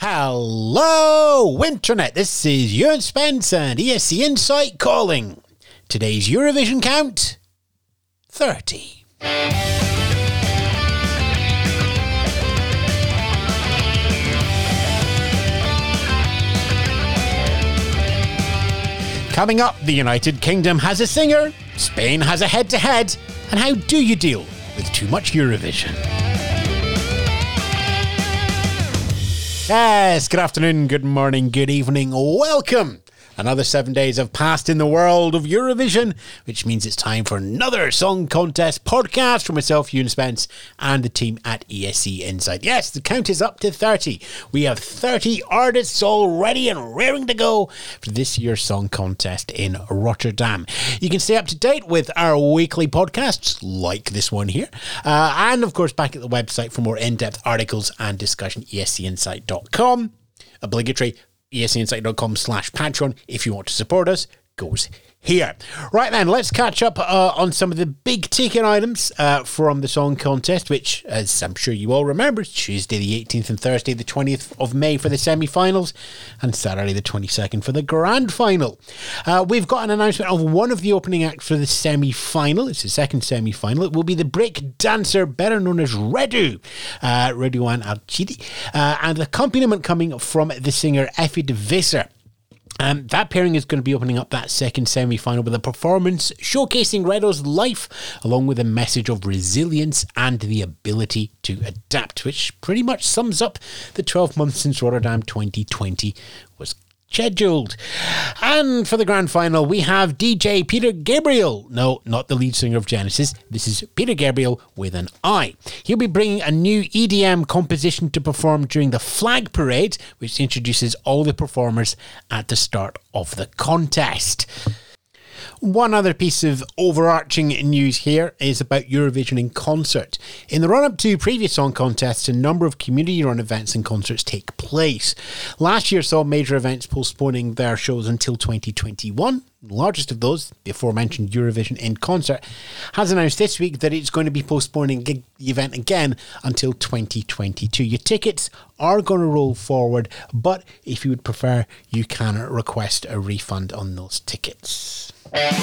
Hello, Winternet. This is Ewan Spence and ESC Insight calling. Today's Eurovision count, 30. Coming up, the United Kingdom has a singer, Spain has a head-to-head, and how do you deal with too much Eurovision? Yes, good afternoon, good morning, good evening, welcome. Another 7 days have passed in the world of Eurovision, which means it's time for another Song Contest podcast from myself, Ewan Spence, and the team at ESC Insight. Yes, the count is up to 30. We have 30 artists all ready and raring to go for this year's Song Contest in Rotterdam. You can stay up to date with our weekly podcasts, like this one here, and of course back at the website for more in-depth articles and discussion, escinsight.com. Obligatory escinsight.com/Patreon if you want to support us goes here. Right then, let's catch up on some of the big ticket items from the Song Contest, which, as I'm sure you all remember, is Tuesday the 18th and Thursday the 20th of May for the semi-finals and Saturday the 22nd for the grand final. We've got an announcement of one of the opening acts for the semi-final. It's the second semi-final. It will be the break dancer, better known as Redu, Redouane Alchidi, and the accompaniment coming from the singer Effie de Visser. That pairing is going to be opening up that second semi-final with a performance showcasing Redo's life, along with a message of resilience and the ability to adapt, which pretty much sums up the 12 months since Rotterdam 2020 was scheduled. And for the grand final, we have DJ Peter Gabriel. No, not the lead singer of Genesis. This is Peter Gabriel with an I. He'll be bringing a new EDM composition to perform during the Flag Parade, which introduces all the performers at the start of the contest. One other piece of overarching news here is about Eurovision in concert. In the run-up to previous song contests, a number of community-run events and concerts take place. Last year saw major events postponing their shows until 2021. The largest of those, the aforementioned Eurovision in Concert, has announced this week that it's going to be postponing the event again until 2022. Your tickets are going to roll forward, but if you would prefer, you can request a refund on those tickets.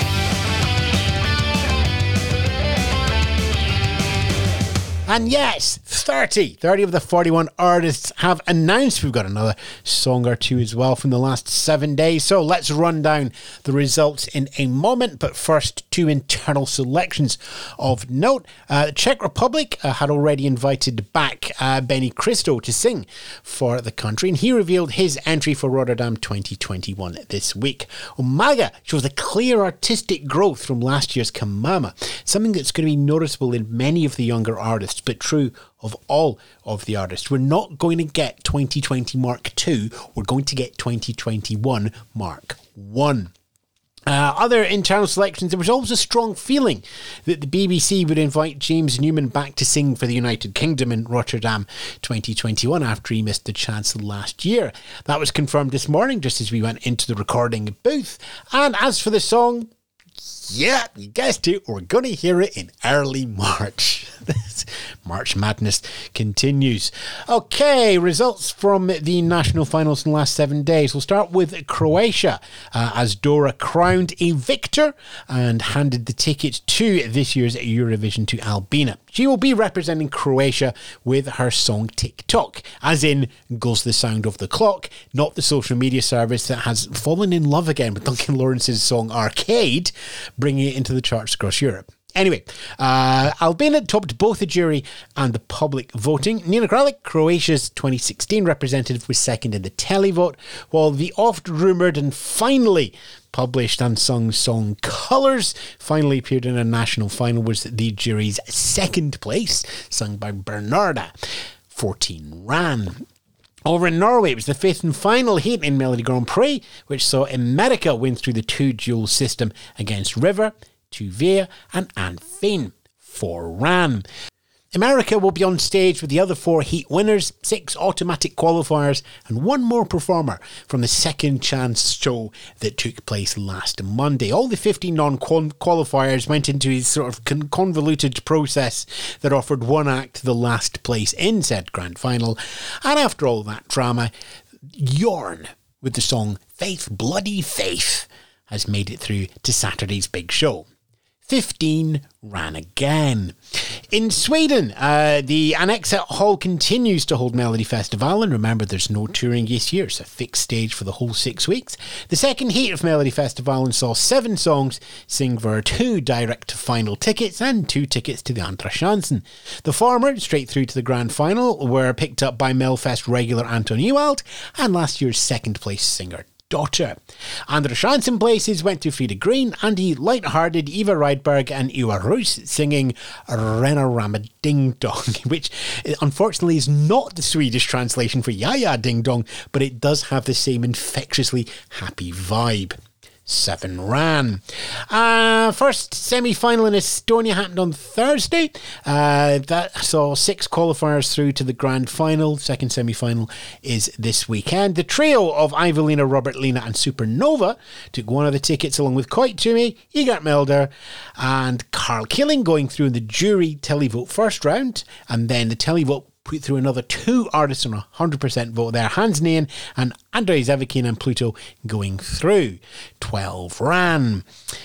And yes, 30 of the 41 artists have announced. We've got another song or two as well from the last 7 days. So let's run down the results in a moment. But first, two internal selections of note. The Czech Republic had already invited back Benny Christo to sing for the country, and he revealed his entry for Rotterdam 2021 this week. Umaga shows a clear artistic growth from last year's Kamama, something that's going to be noticeable in many of the younger artists, but true of all of the artists. We're not going to get 2020 Mark II, we're going to get 2021 Mark I. Other internal selections, there was always a strong feeling that the BBC would invite James Newman back to sing for the United Kingdom in Rotterdam 2021 after he missed the chance last year. That was confirmed this morning just as we went into the recording booth. And as for the song, yeah, you guessed it, we're going to hear it in early March. March Madness continues. Okay, results from the national finals in the last 7 days. We'll start with Croatia, as Dora crowned a victor and handed the ticket to this year's Eurovision to Albina. She will be representing Croatia with her song TikTok, as in Goes the Sound of the Clock, not the social media service that has fallen in love again with Duncan Lawrence's song Arcade, bringing it into the charts across Europe. Anyway, Albina topped both the jury and the public voting. Nina Kraljic, Croatia's 2016 representative, was second in the televote, while the oft-rumoured and finally published and sung song Colours finally appeared in a national final, was the jury's second place, sung by Bernarda, 14 Ran. Over in Norway, it was the fifth and final heat in Melodi Grand Prix, which saw America win through the two-duel system against River, Tuvia and Anne Fane for Ran. America will be on stage with the other 4 heat winners, 6 automatic qualifiers, and 1 more performer from the Second Chance show that took place last Monday. All the 15 non-qualifiers went into a sort of convoluted process that offered 1 act the last place in said grand final. And after all that drama, Yorn, with the song Faith Bloody Faith, has made it through to Saturday's big show. 15 ran again. In Sweden, the Annexa Hall continues to hold Melodifestivalen, and remember there's no touring this year, it's a fixed stage for the whole 6 weeks. The second heat of Melodifestivalen saw 7 songs sing for 2 direct-to-final tickets and 2 tickets to the Andra Chansen. The former, straight through to the grand final, were picked up by Melfest regular Anton Ewald and last year's second-place singer Daughter. Andra Chansen places went to Frida Green, Andy Lighthearted, Eva Rydberg and Ua Roos singing Rena Rama Ding Dong, which unfortunately is not the Swedish translation for Yaya Ding Dong, but it does have the same infectiously happy vibe. 7 ran. First semi-final in Estonia happened on Thursday. That saw 6 qualifiers through to the grand final. Second semi-final is this weekend. The trio of Ivelina, Robert Lena and Supernova took 1 of the tickets along with Koitumi, Igor Melder and Carl Killing, going through in the jury televote first round, and then the televote put through another 2 artists on a 100% vote there. Hans Nain and Andrei Zevikin and Pluto going through. 12 ran.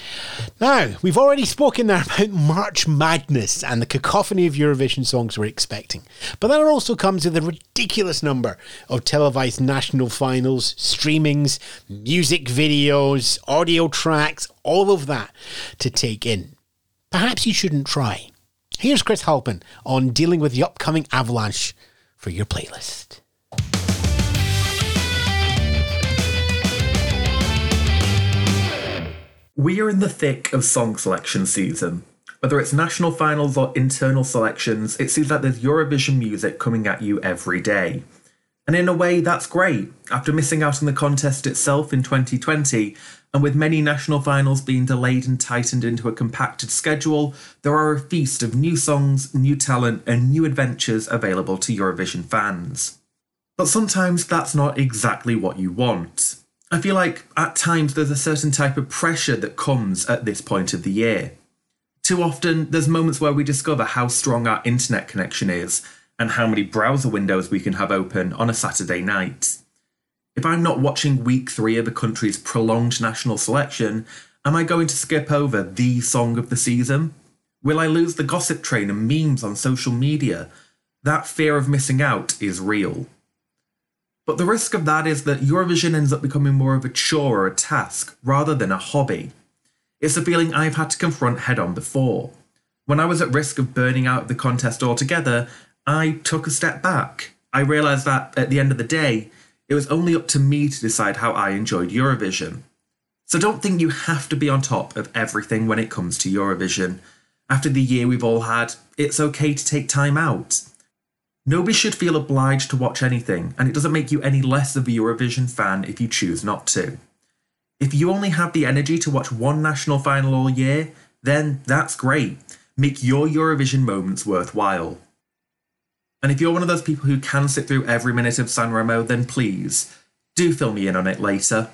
Now, we've already spoken there about March Madness and the cacophony of Eurovision songs we're expecting. But that also comes with a ridiculous number of televised national finals, streamings, music videos, audio tracks, all of that to take in. Perhaps you shouldn't try. Here's Chris Halpin on dealing with the upcoming avalanche for your playlist. We are in the thick of song selection season. Whether it's national finals or internal selections, it seems like there's Eurovision music coming at you every day. And in a way, that's great. After missing out on the contest itself in 2020, and with many national finals being delayed and tightened into a compacted schedule, there are a feast of new songs, new talent, and new adventures available to Eurovision fans. But sometimes that's not exactly what you want. I feel like at times there's a certain type of pressure that comes at this point of the year. Too often, there's moments where we discover how strong our internet connection is and how many browser windows we can have open on a Saturday night. If I'm not watching week 3 of a country's prolonged national selection, am I going to skip over the song of the season? Will I lose the gossip train and memes on social media? That fear of missing out is real. But the risk of that is that Eurovision ends up becoming more of a chore or a task rather than a hobby. It's a feeling I've had to confront head on before. When I was at risk of burning out of the contest altogether, I took a step back. I realised that at the end of the day, it was only up to me to decide how I enjoyed Eurovision. So don't think you have to be on top of everything when it comes to Eurovision. After the year we've all had, it's okay to take time out. Nobody should feel obliged to watch anything, and it doesn't make you any less of a Eurovision fan if you choose not to. If you only have the energy to watch one national final all year, then that's great. Make your Eurovision moments worthwhile. And if you're one of those people who can sit through every minute of Sanremo, then please, do fill me in on it later.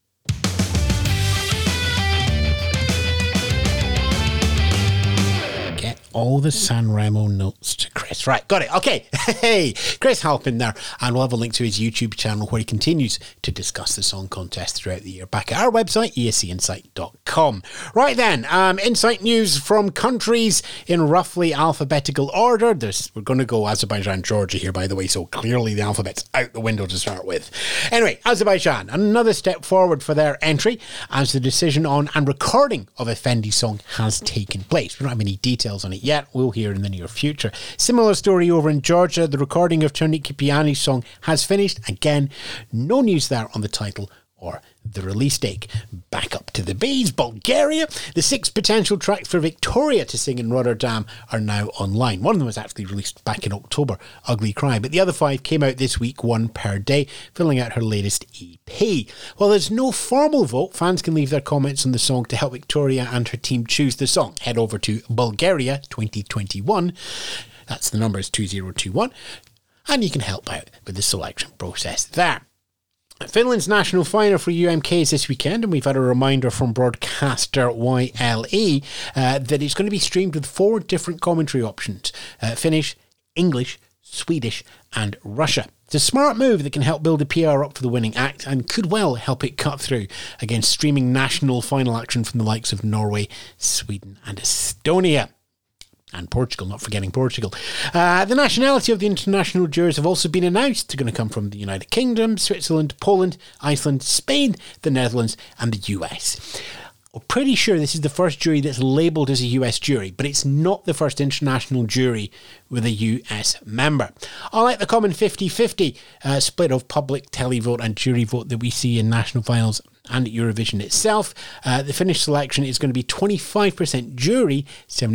Get all the Sanremo notes to Chris. Right, got it. Okay. Hey, Chris Halpin there. And we'll have a link to his YouTube channel where he continues to discuss the song contest throughout the year back at our website, escinsight.com. Right then, insight news from countries in roughly alphabetical order. We're going to go Azerbaijan, Georgia here, by the way, so clearly the alphabet's out the window to start with. Anyway, Azerbaijan, another step forward for their entry as the decision on and recording of Effendi's song has taken place. We don't have any details on it yet. We'll hear in the near future. Similar story over in Georgia. The recording of Tony Kipiani's song has finished. Again, no news there on the title or the release date. Back up to the B's, Bulgaria. The 6 potential tracks for Victoria to sing in Rotterdam are now online. One of them was actually released back in October, Ugly Cry, but the other 5 came out this week, 1 per day, filling out her latest EP. While there's no formal vote, fans can leave their comments on the song to help Victoria and her team choose the song. Head over to Bulgaria 2021 That's the number is 2021. And you can help out with the selection process there. Finland's national final for UMK is this weekend, and we've had a reminder from broadcaster YLE that it's going to be streamed with 4 different commentary options: Finnish, English, Swedish and Russia. It's a smart move that can help build a PR up for the winning act and could well help it cut through against streaming national final action from the likes of Norway, Sweden and Estonia. And Portugal, not forgetting Portugal. The nationality of the international jurors have also been announced. They're going to come from the United Kingdom, Switzerland, Poland, Iceland, Spain, the Netherlands and the US. We're pretty sure this is the first jury that's labelled as a US jury, but it's not the first international jury with a US member. Unlike the common 50-50 split of public televote and jury vote that we see in national finals and Eurovision itself, the Finnish selection is going to be 25% jury,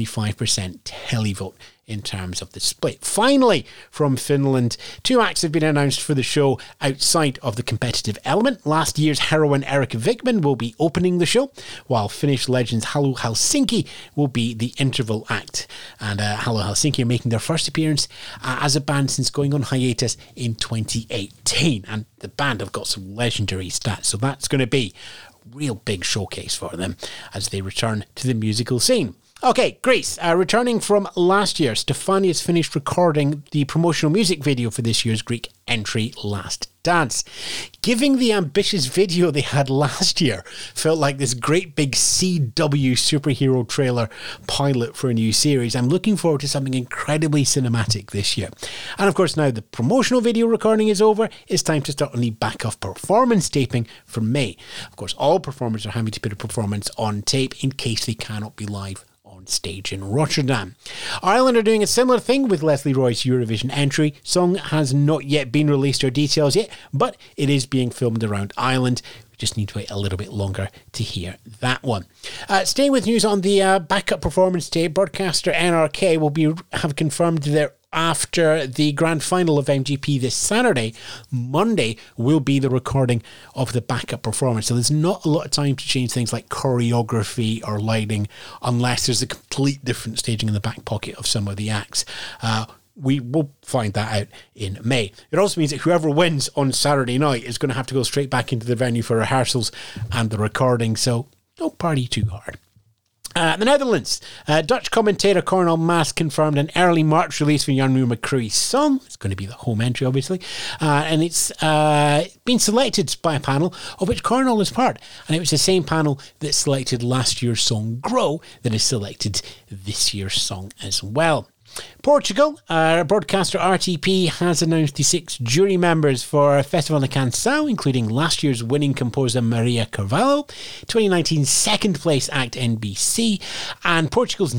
75% televote in terms of the split. Finally, from Finland, 2 acts have been announced for the show outside of the competitive element. Last year's heroine Erika Vikman will be opening the show, while Finnish legends Halo Helsinki will be the interval act. And Halo Helsinki are making their first appearance as a band since going on hiatus in 2018. And the band have got some legendary stats, so that's going to be a real big showcase for them as they return to the musical scene. Okay, Greece. Returning from last year, Stefania's finished recording the promotional music video for this year's Greek entry, Last Dance. Giving the ambitious video they had last year felt like this great big CW superhero trailer pilot for a new series. I'm looking forward to something incredibly cinematic this year. And of course, now the promotional video recording is over, it's time to start on the backup performance taping for May. Of course, all performers are having to put a performance on tape in case they cannot be live on stage in Rotterdam. Ireland are doing a similar thing with Leslie Roy's Eurovision entry. Song has not yet been released or details yet, but it is being filmed around Ireland. We just need to wait a little bit longer to hear that one. Staying with news on the backup performance tape, broadcaster NRK will have confirmed their after the grand final of MGP this Saturday, Monday will be the recording of the backup performance. So there's not a lot of time to change things like choreography or lighting unless there's a complete different staging in the back pocket of some of the acts. We will find that out in May. It also means that whoever wins on Saturday night is going to have to go straight back into the venue for rehearsals and the recording. So don't party too hard. The Netherlands, Dutch commentator Cornel Maas confirmed an early March release for Jan McCree's song. It's going to be the home entry, obviously. And it's been selected by a panel of which Cornel is part. And it was the same panel that selected last year's song Grow that has selected this year's song as well. Portugal, broadcaster RTP has announced the 6 jury members for Festival da Canção, including last year's winning composer Maria Carvalho, 2019 second place act NBC, and Portugal's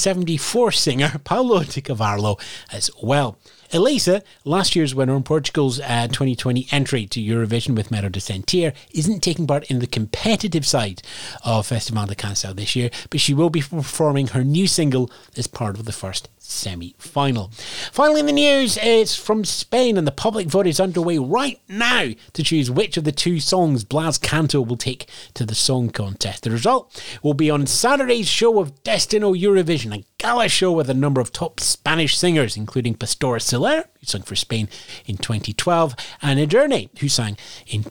1974 singer Paulo de Carvalho as well. Elisa, last year's winner in Portugal's 2020 entry to Eurovision with Medo de Sentir, isn't taking part in the competitive side of Festival da Canção this year, but she will be performing her new single as part of the first semi-final. Finally in the news, it's from Spain, and the public vote is underway right now to choose which of the 2 songs Blas Canto will take to the song contest. The result will be on Saturday's show of Destino Eurovision, a gala show with a number of top Spanish singers, including Pastora Soler, who sang for Spain in 2012, and Edurne, who sang in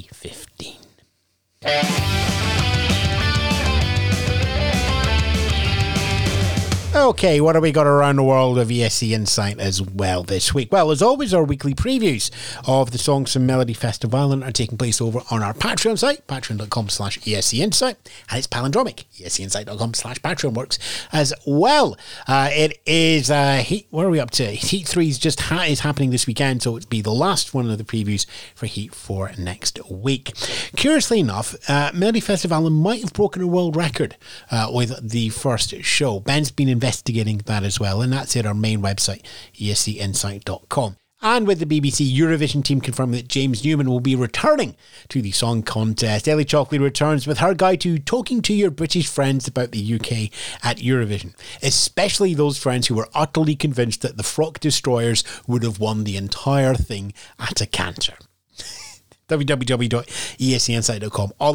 2015. Okay, what have we got around the world of ESC Insight as well this week? Well, as always, our weekly previews of the Songs from Melody Festival are taking place over on our Patreon site, patreon.com/ESC Insight, and it's palindromic, escinsight.com/Patreon works as well. It is, where are we up to? Heat 3 is is happening this weekend, so it'll be the last one of the previews for Heat 4 next week. Curiously enough, Melody Festival might have broken a world record with the first show. Ben's been investigating that as well, and that's at our main website, escinsight.com. And with the BBC Eurovision team confirming that James Newman will be returning to the song contest, Ellie Chalkley returns with her guide to talking to your British friends about the UK at Eurovision, especially those friends who were utterly convinced that the Frock Destroyers would have won the entire thing at a canter. www.escinsight.com. All of that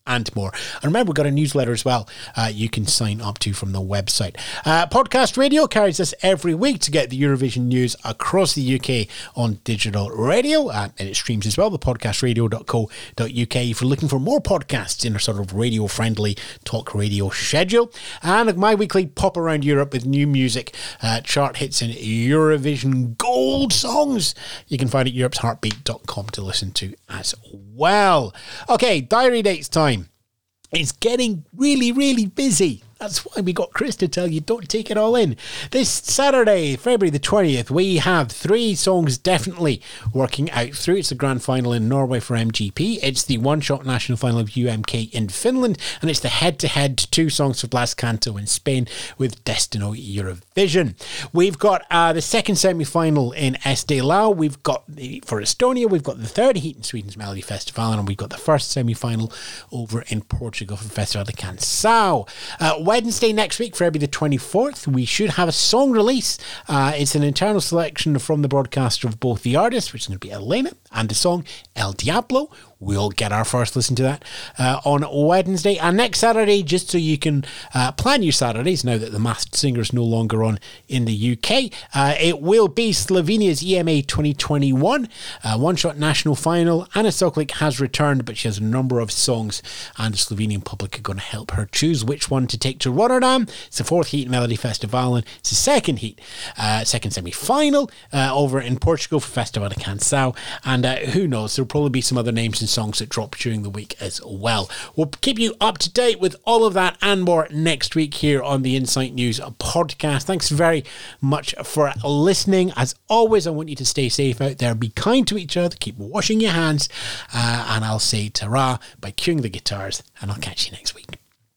and more. And remember, we've got a newsletter as well you can sign up to from the website. Podcast Radio carries us every week to get the Eurovision news across the UK on digital radio, and it streams as well, the podcastradio.co.uk, if you're looking for more podcasts in a sort of radio-friendly talk radio schedule. And my weekly pop around Europe with new music, chart hits and Eurovision gold songs, you can find it at europesheartbeat.com to listen to as well. Okay, diary dates time. It's getting really, really busy. That's why we got Chris to tell you don't take it all in. This Saturday, February the 20th, we have 3 songs definitely working out through. It's the grand final in Norway for MGP. It's the one-shot national final of UMK in Finland. And it's the head-to-head 2 songs for Blas Canto in Spain with Destino Eurovision. We've got the second semi-final in SD Lau. We've got, for Estonia, we've got the third heat in Sweden's Melody Festival. And we've got the first semi-final over in Portugal for Festival de Canção. Wednesday next week, February the 24th, we should have a song release. It's an internal selection from the broadcaster of both the artists, which is going to be Elena, and the song El Diablo. We'll get our first listen to that on Wednesday. And next Saturday, just so you can plan your Saturdays, now that The Masked Singer is no longer on in the UK, it will be Slovenia's EMA 2021 one-shot national final. Anna Soklik has returned, but she has a number of songs, and the Slovenian public are going to help her choose which one to take to Rotterdam. It's the 4th heat in Melody Festival, and it's the second heat, second semi-final over in Portugal for Festival de Canção. And who knows, there'll probably be some other names and songs that drop during the week as well. We'll keep you up to date with all of that and more next week here on the Insight News podcast. Thanks very much for listening. As always, I want you to stay safe out there, be kind to each other, keep washing your hands, and I'll say ta-ra by cueing the guitars, and I'll catch you next week.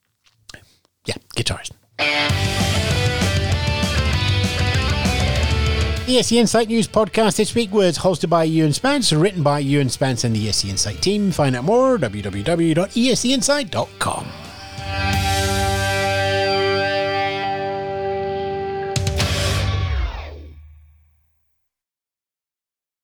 Yeah, guitars. The ESC Insight News podcast this week was hosted by Ewan Spence, written by Ewan Spence and the ESC Insight team. Find out more, www.escinsight.com.